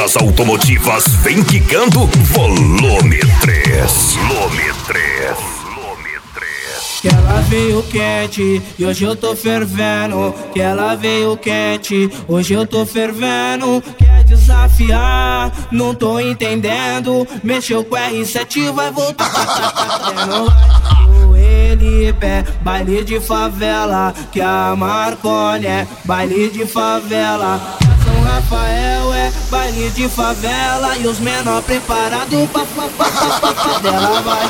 peças automotivas vem quicando volume 3. Volume 3. Que ela veio quente e hoje eu tô fervendo. Que ela veio quente, hoje eu tô fervendo. Quer desafiar, não tô entendendo. Mexeu com R7, vai voltar. O Elipé, baile de favela. Que a Marconi é baile de favela. São Rafael é baile de favela. E os menor preparados pra dela vai.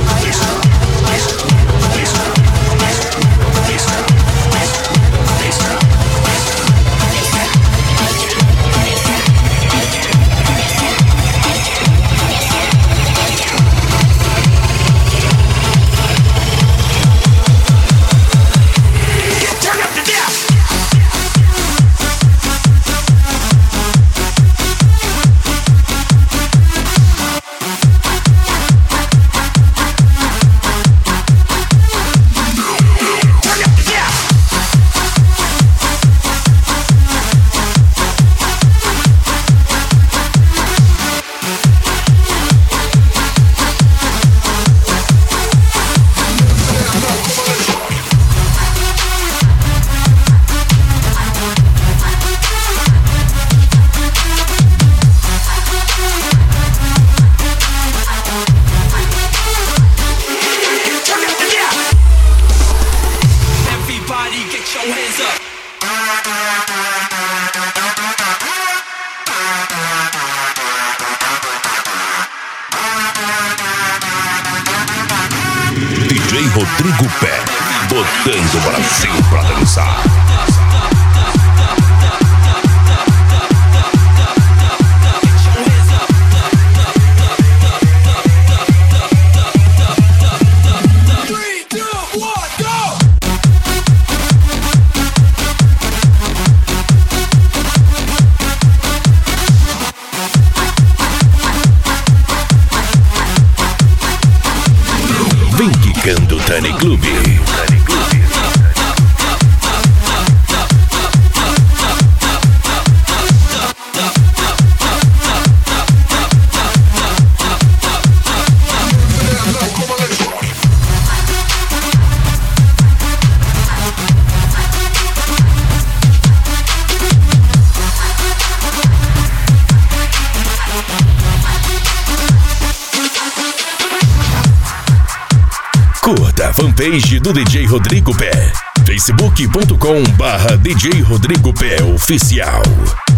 DJ Rodrigo Pé, botando o Brasil pra dançar. Vem quicando Tani Clube. Curta a fanpage do DJ Rodrigo Pé, facebook.com/DJ Rodrigo Pé Oficial.